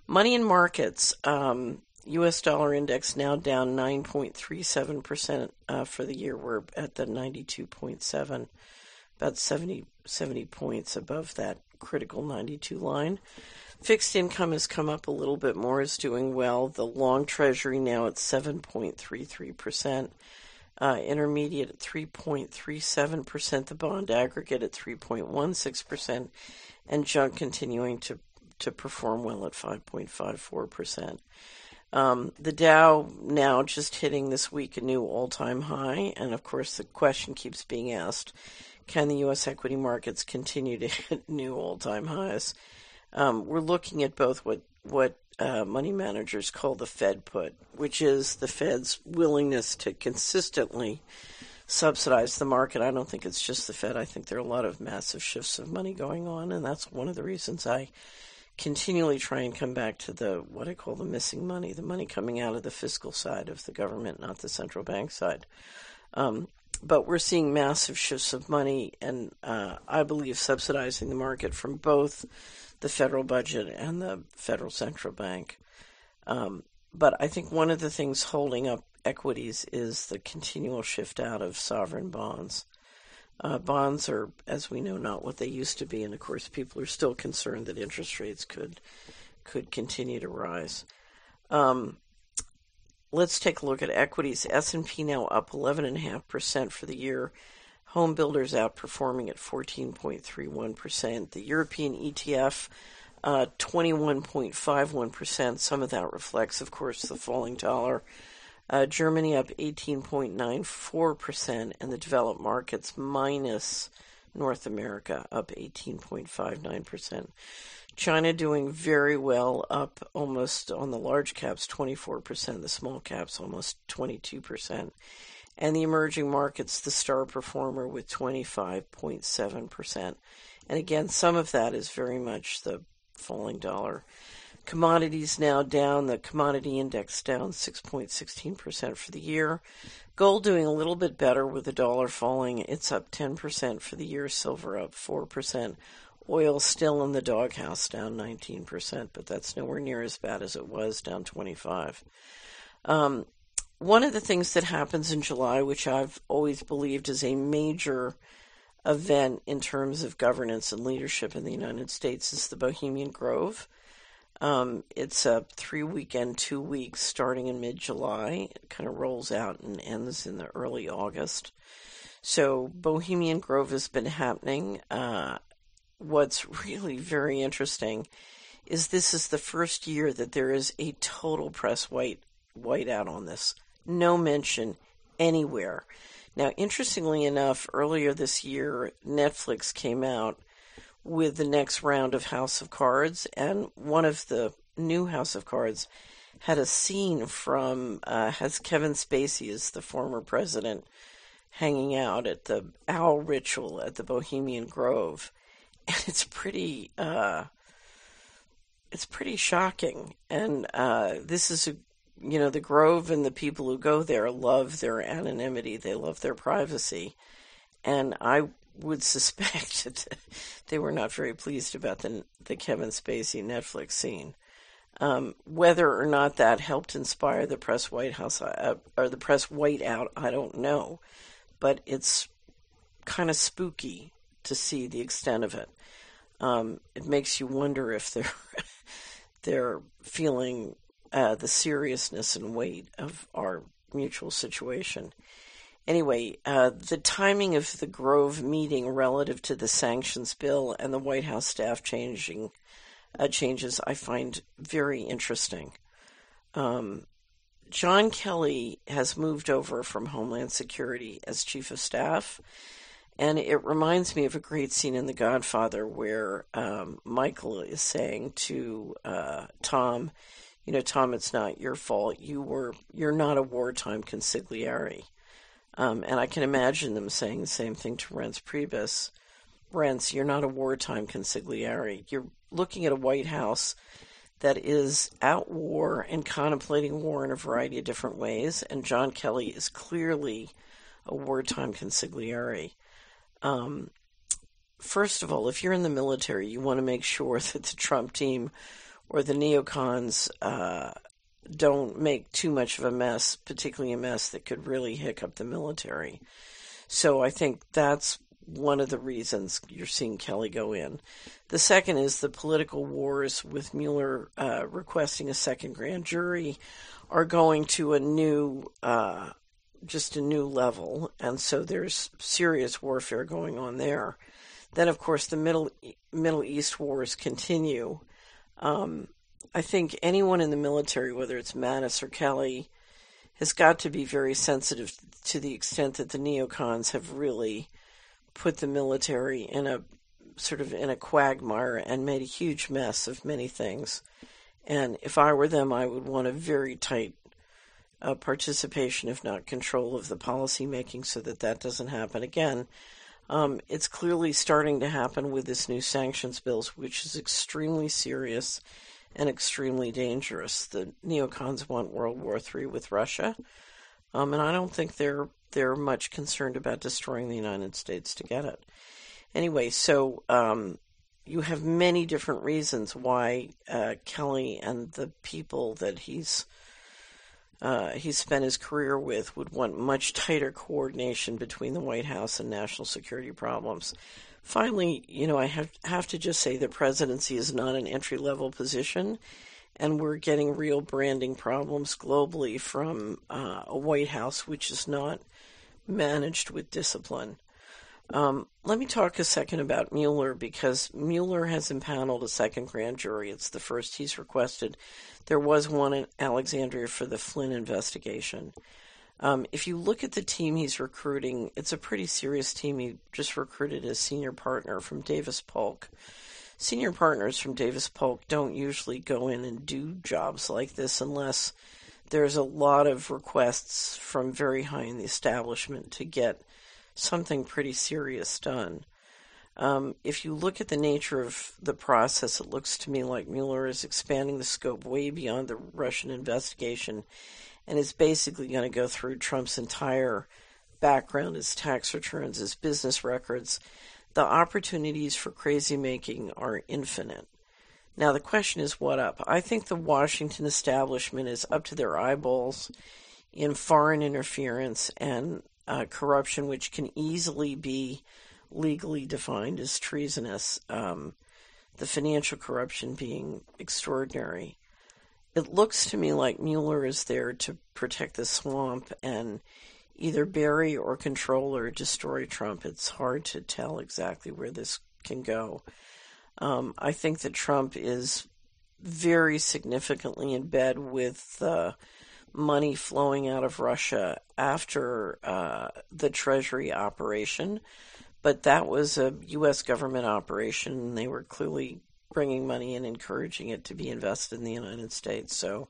Money in markets. U.S. dollar index now down 9.37% for the year. We're at the 92.7, about 70 points above that critical 92 line. Fixed income has come up a little bit more, is doing well. The long treasury now at 7.33%. Intermediate at 3.37%, the bond aggregate at 3.16%, and junk continuing to perform well at 5.54%. The Dow now just hitting this week a new all-time high, and of course the question keeps being asked, can the U.S. equity markets continue to hit new all-time highs? We're looking at both what money managers call the Fed put, which is the Fed's willingness to consistently subsidize the market. I don't think it's just the Fed. I think there are a lot of massive shifts of money going on, and that's one of the reasons I continually try and come back to what I call the missing money, the money coming out of the fiscal side of the government, not the central bank side. But we're seeing massive shifts of money, and I believe subsidizing the market from both the federal budget and the federal central bank. But I think one of the things holding up equities is the continual shift out of sovereign bonds. Bonds are, as we know, not what they used to be, and of course people are still concerned that interest rates could continue to rise. Let's take a look at equities. S&P now up 11.5% for the year. Home builders outperforming at 14.31%. The European ETF, 21.51%. Some of that reflects, of course, the falling dollar. Germany up 18.94%, and the developed markets minus North America up 18.59%. China doing very well, up almost on the large caps 24%, the small caps almost 22%. And the emerging markets, the star performer with 25.7%. And again, some of that is very much the falling dollar. Commodities now down, the commodity index down 6.16% for the year. Gold doing a little bit better with the dollar falling. It's up 10% for the year. Silver up 4%. Oil still in the doghouse, down 19%, but that's nowhere near as bad as it was, down 25%. One of the things that happens in July, which I've always believed is a major event in terms of governance and leadership in the United States, is the Bohemian Grove. It's a 3-weekend, 2 weeks starting in mid-July. It kind of rolls out and ends in the early August. So Bohemian Grove has been happening. What's really very interesting is this is the first year that there is a total press whiteout on this. No mention anywhere. Now, interestingly enough, earlier this year, Netflix came out with the next round of House of Cards, and one of the new House of Cards had a scene from, has Kevin Spacey as the former president hanging out at the owl ritual at the Bohemian Grove. And it's pretty shocking. And this is the Grove and the people who go there love their anonymity. They love their privacy. And I would suspect that they were not very pleased about the Kevin Spacey Netflix scene. Whether or not that helped inspire the press or the press whiteout, I don't know. But it's kind of spooky to see the extent of it. It makes you wonder if they're feeling the seriousness and weight of our mutual situation. Anyway, the timing of the Grove meeting relative to the sanctions bill and the White House staff changes I find very interesting. John Kelly has moved over from Homeland Security as chief of staff, and it reminds me of a great scene in The Godfather where Michael is saying to Tom, Tom, it's not your fault. You're not a wartime consigliere. And I can imagine them saying the same thing to Reince Priebus. Reince, you're not a wartime consigliere. You're looking at a White House that is at war and contemplating war in a variety of different ways, and John Kelly is clearly a wartime consigliere. First of all, if you're in the military, you want to make sure that the Trump team or the neocons don't make too much of a mess, particularly a mess that could really hiccup the military. So I think that's one of the reasons you're seeing Kelly go in. The second is the political wars with Mueller requesting a second grand jury are going to a new level, and so there's serious warfare going on there. Then, of course, the Middle East wars continue. I think anyone in the military, whether it's Mattis or Kelly, has got to be very sensitive to the extent that the neocons have really put the military in a quagmire and made a huge mess of many things. And if I were them, I would want a very tight participation, if not control, of the policy making so that doesn't happen again. It's clearly starting to happen with this new sanctions bills, which is extremely serious and extremely dangerous. The neocons want World War III with Russia, and I don't think they're much concerned about destroying the United States to get it. Anyway, so you have many different reasons why Kelly and the people that he's spent his career with would want much tighter coordination between the White House and national security problems. Finally, I have to just say the presidency is not an entry-level position, and we're getting real branding problems globally from a White House which is not managed with discipline. Let me talk a second about Mueller, because Mueller has impaneled a second grand jury. It's the first he's requested. There was one in Alexandria for the Flynn investigation. If you look at the team he's recruiting, it's a pretty serious team. He just recruited a senior partner from Davis Polk. Senior partners from Davis Polk don't usually go in and do jobs like this unless there's a lot of requests from very high in the establishment to get something pretty serious done. If you look at the nature of the process, it looks to me like Mueller is expanding the scope way beyond the Russian investigation and is basically going to go through Trump's entire background, his tax returns, his business records. The opportunities for crazy making are infinite. Now the question is, what up? I think the Washington establishment is up to their eyeballs in foreign interference and corruption, which can easily be legally defined as treasonous, the financial corruption being extraordinary. It looks to me like Mueller is there to protect the swamp and either bury or control or destroy Trump. It's hard to tell exactly where this can go. I think that Trump is very significantly in bed with money flowing out of Russia after the Treasury operation, but that was a U.S. government operation. They were clearly bringing money in, encouraging it to be invested in the United States. So,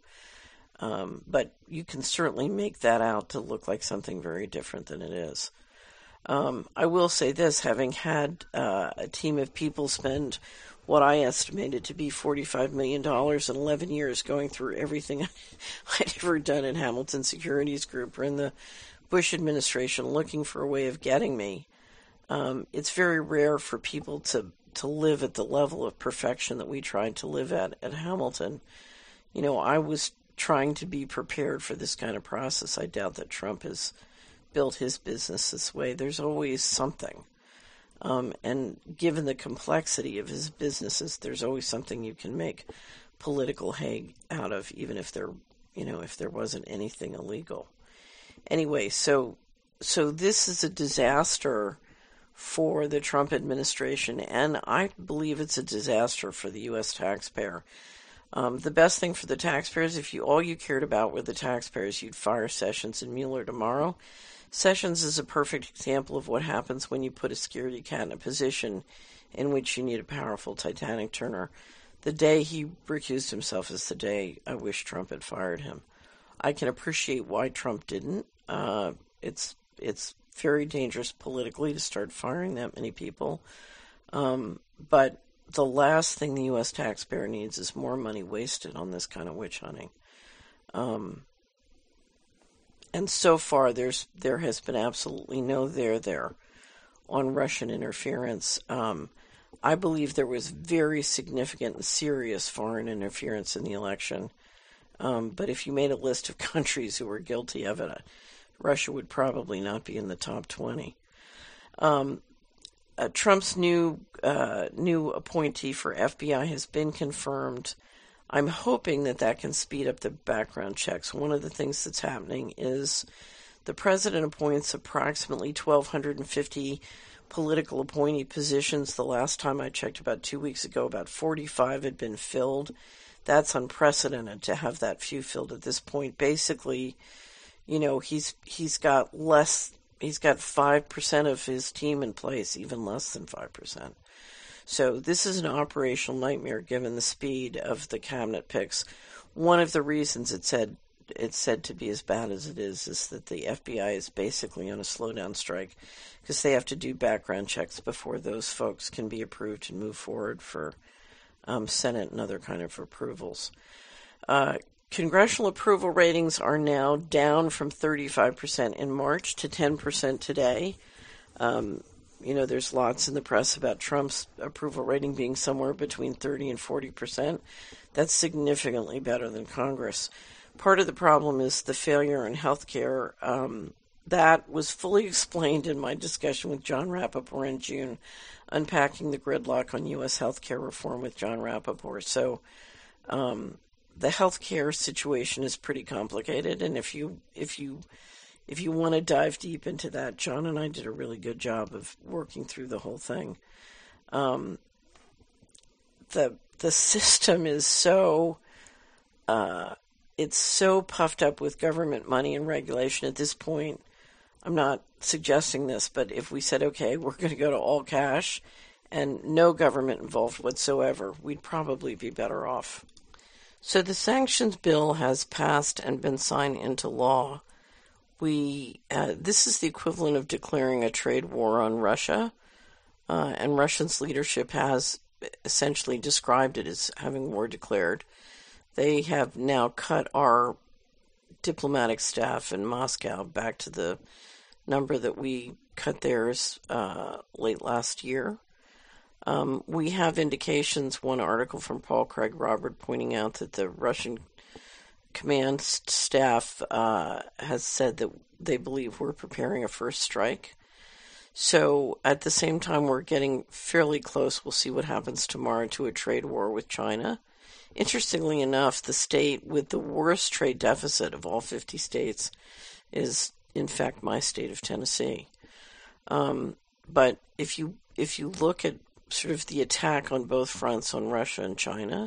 but you can certainly make that out to look like something very different than it is. I will say this, having had a team of people spend what I estimated to be $45 million in 11 years going through everything I'd ever done in Hamilton Securities Group or in the Bush administration looking for a way of getting me. It's very rare for people to live at the level of perfection that we tried to live at Hamilton. I was trying to be prepared for this kind of process. I doubt that Trump has built his business this way. There's always something. And given the complexity of his businesses, there's always something you can make political hay out of, even if there wasn't anything illegal. Anyway, so this is a disaster for the Trump administration, and I believe it's a disaster for the U.S. taxpayer. The best thing for the taxpayers, if all you cared about were the taxpayers, you'd fire Sessions and Mueller tomorrow. Sessions is a perfect example of what happens when you put a scaredy cat in a position in which you need a powerful Titanic turner. The day he recused himself is the day I wish Trump had fired him. I can appreciate why Trump didn't. It's very dangerous politically to start firing that many people. But the last thing the U.S. taxpayer needs is more money wasted on this kind of witch hunting. And so far, there has been absolutely no there on Russian interference. I believe there was very significant and serious foreign interference in the election. But if you made a list of countries who were guilty of it, Russia would probably not be in the top 20. Trump's new appointee for FBI has been confirmed. I'm hoping that can speed up the background checks. One of the things that's happening is the president appoints approximately 1,250 political appointee positions. The last time I checked, about 2 weeks ago, about 45 had been filled. That's unprecedented to have that few filled at this point. Basically, he's got 5% of his team in place, even less than 5%. So this is an operational nightmare given the speed of the cabinet picks. One of the reasons it's said to be as bad as it is that the FBI is basically on a slowdown strike because they have to do background checks before those folks can be approved and move forward for Senate and other kind of approvals. Congressional approval ratings are now down from 35% in March to 10% today. There's lots in the press about Trump's approval rating being somewhere between 30 and 40%. That's significantly better than Congress. Part of the problem is the failure in health care. That was fully explained in my discussion with John Rappaport in June, unpacking the gridlock on U.S. health care reform with John Rappaport. So the health care situation is pretty complicated, and if you want to dive deep into that, John and I did a really good job of working through the whole thing. The system is so it's so puffed up with government money and regulation at this point. I'm not suggesting this, but if we said, okay, we're going to go to all cash and no government involved whatsoever, we'd probably be better off. So the sanctions bill has passed and been signed into law. This is the equivalent of declaring a trade war on Russia, and Russia's leadership has essentially described it as having war declared. They have now cut our diplomatic staff in Moscow back to the number that we cut theirs late last year. We have indications, one article from Paul Craig Robert pointing out that the Russian command staff has said that they believe we're preparing a first strike. So at the same time, we're getting fairly close. We'll see what happens tomorrow to a trade war with China. Interestingly enough, the state with the worst trade deficit of all 50 states is, in fact, my state of Tennessee. But if you look at sort of the attack on both fronts on Russia and China,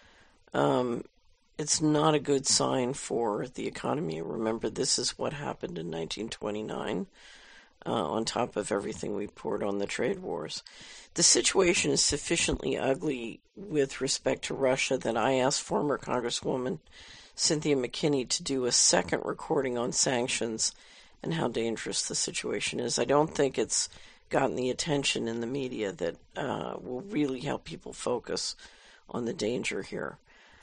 it's not a good sign for the economy. Remember, this is what happened in 1929, on top of everything we poured on the trade wars. The situation is sufficiently ugly with respect to Russia that I asked former Congresswoman Cynthia McKinney to do a second recording on sanctions and how dangerous the situation is. I don't think it's gotten the attention in the media that will really help people focus on the danger here.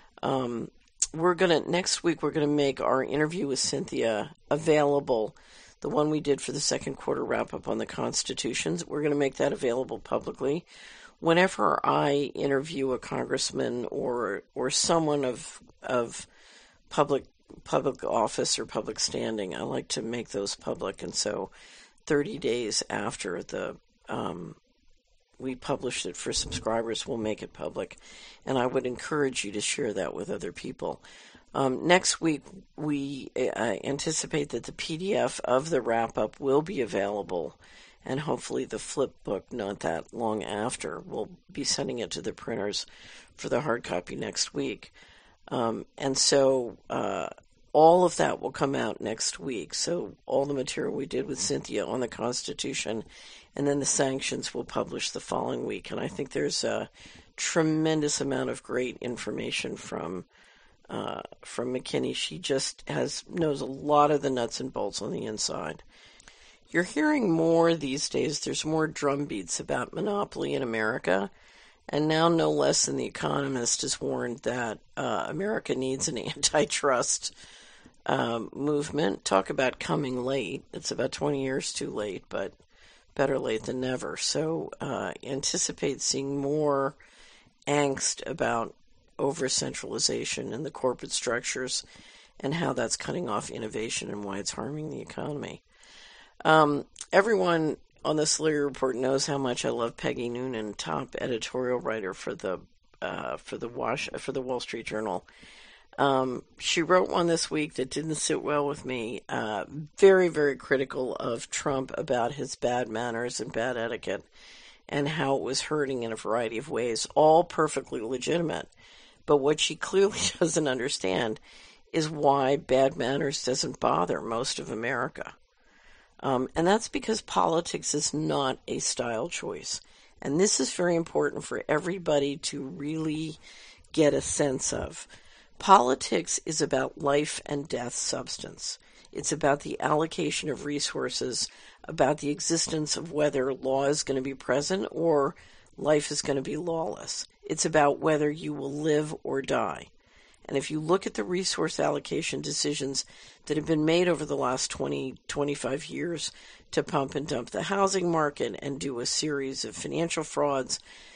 Next week we're gonna make our interview with Cynthia available. The one we did for the second quarter wrap-up on the constitutions, we're going to make that available publicly. Whenever I interview a congressman or someone of public office or public standing, I like to make those public. And so 30 days after we publish it for subscribers, we'll make it public. And I would encourage you to share that with other people. Next week, we anticipate that the PDF of the wrap-up will be available, and hopefully the flip book not that long after. We'll be sending it to the printers for the hard copy next week. And so all of that will come out next week. So all the material we did with Cynthia on the Constitution, and then the sanctions will publish the following week. And I think there's a tremendous amount of great information from McKinney. She just knows a lot of the nuts and bolts on the inside. You're hearing more these days. There's more drumbeats about monopoly in America, and now no less than The Economist has warned that America needs an antitrust movement. Talk about coming late. It's about 20 years too late, but better late than never. So anticipate seeing more angst about over-centralization in the corporate structures and how that's cutting off innovation and why it's harming the economy. Everyone on the Slurry Report knows how much I love Peggy Noonan, top editorial writer for the Wall Street Journal. She wrote one this week that didn't sit well with me. Very, very critical of Trump about his bad manners and bad etiquette and how it was hurting in a variety of ways, all perfectly legitimate. But what she clearly doesn't understand is why bad manners doesn't bother most of America. And that's because politics is not a style choice. And this is very important for everybody to really get a sense of. Politics is about life and death substance. It's about the allocation of resources, about the existence of whether law is going to be present or life is going to be lawless. It's about whether you will live or die. And if you look at the resource allocation decisions that have been made over the last 20, 25 years to pump and dump the housing market and do a series of financial frauds,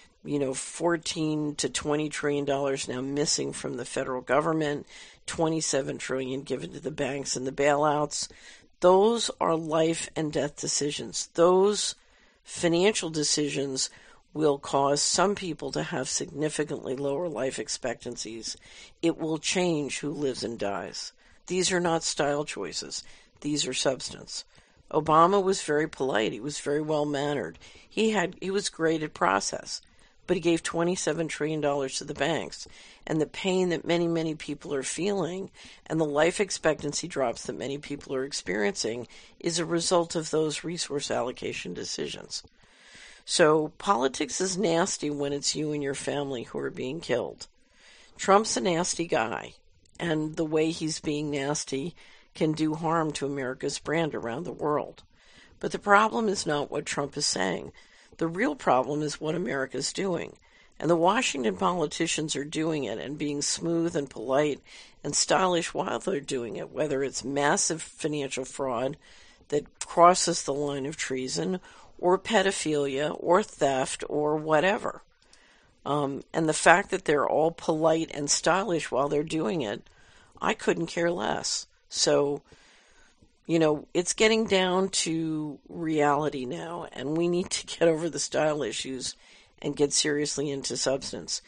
$14 to $20 trillion now missing from the federal government, $27 trillion given to the banks and the bailouts, those are life and death decisions. Those financial decisions will cause some people to have significantly lower life expectancies. It will change who lives and dies. These are not style choices. These are substance. Obama was very polite. He was very well-mannered. He was great at process, but he gave $27 trillion to the banks. And the pain that many, many people are feeling and the life expectancy drops that many people are experiencing is a result of those resource allocation decisions. So politics is nasty when it's you and your family who are being killed. Trump's a nasty guy, and the way he's being nasty can do harm to America's brand around the world. But the problem is not what Trump is saying. The real problem is what America's doing. And the Washington politicians are doing it and being smooth and polite and stylish while they're doing it, whether it's massive financial fraud that crosses the line of treason or pedophilia, or theft, or whatever. And the fact that they're all polite and stylish while they're doing it, I couldn't care less. So, it's getting down to reality now, and we need to get over the style issues and get seriously into substance.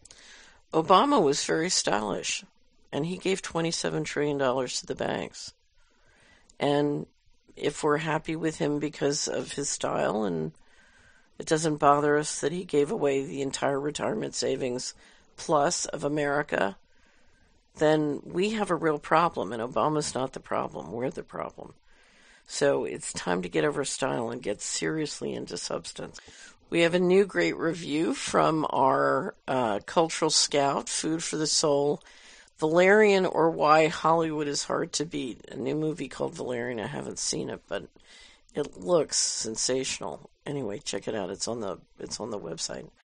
Obama was very stylish, and he gave $27 trillion to the banks. And if we're happy with him because of his style and it doesn't bother us that he gave away the entire retirement savings plus of America, then we have a real problem, and Obama's not the problem. We're the problem. So it's time to get over style and get seriously into substance. We have a new great review from our cultural scout, Food for the Soul, Valerian, or Why Hollywood is Hard to Beat, a new movie called Valerian. I haven't seen it, but it looks sensational. Anyway, check it out. It's on the website.